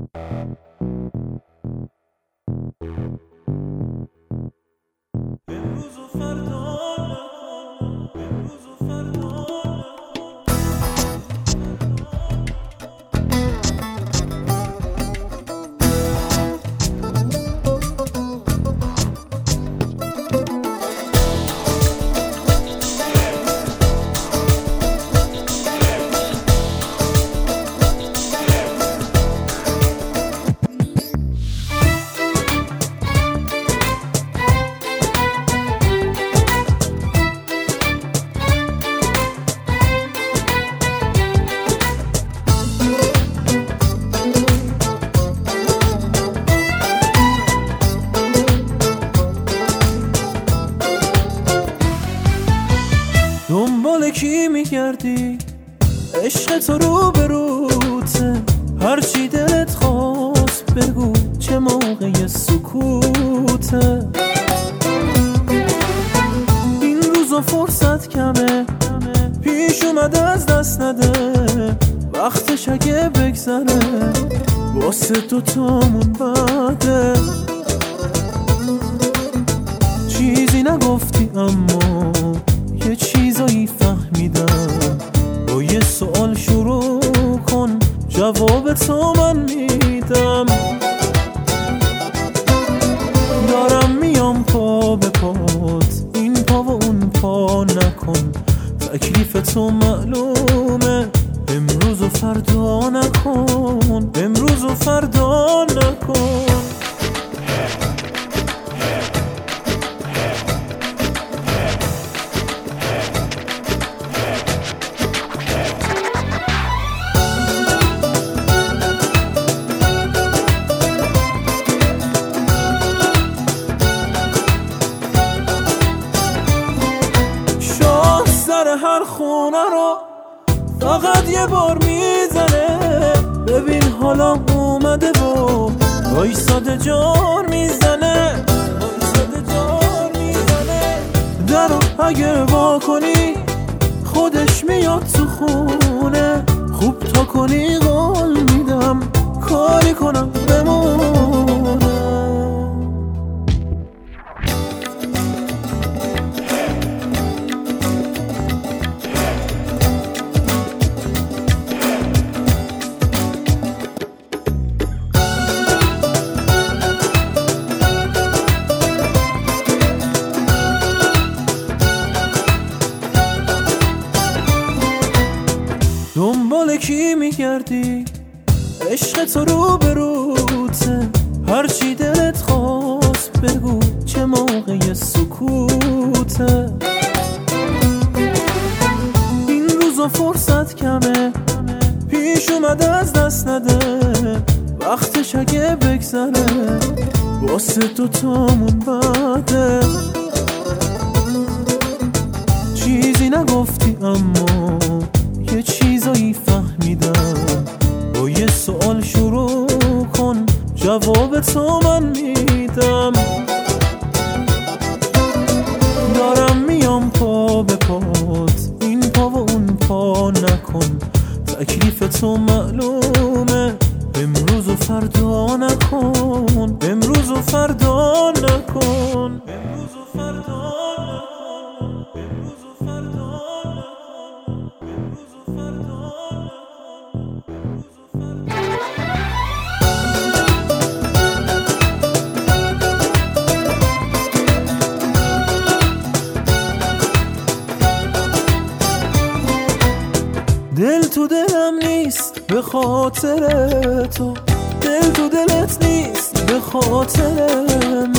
امروز و فردا نکن، امروز و فردا دنبال کی میگردی؟ عشق تو رو به روته، هرچی دلت خواست بگو، چه موقع سکوته. این روزا فرصت کمه، پیش اومده از دست نده، وقتش اگه بگذره واسه دوتامون بده. چیزی نگفتی اما یه چیزایی فهمیدم، با یه سوال شروع کن جواب تو من میدم. دارم میام پا به پات، این پا و اون پا نکن، تکلیف تو معلومه، امروز و فردا نکن، امروز و فردا نکن. هر خونه رو فقط یه بار میزنه، ببین حالا اومده و وایساده جار میزنه، وایساده جار میزنه. درو اگه وا کنی خودش میاد تو خونه، خوب تا کنی قول میدم کاری کنم بمونه. دنبال کی میگردی؟ عشق تو رو به روته، هرچی دلت خواست بگو، چه موقع سکوته. این روزا فرصت کمه، پیش اومده از دست نده، وقتش اگه بگذره واسه دوتامون بده. چیزی نگفتی اما یه چیزایی فهمیدم، با یه سوال شروع کن جواب تو من میدم. دارم میام پا به پات، این پا و اون پا نکن، تکلیف تو معلومه، امروز و فردا نکن، امروز و فردا نکن، امروز و فردا نکن، امروز و فردا نکن، امروز و فردا نکن، امروز و فردا. دل تو دلم نیست به خاطر تو، دل تو دلت نیست به خاطر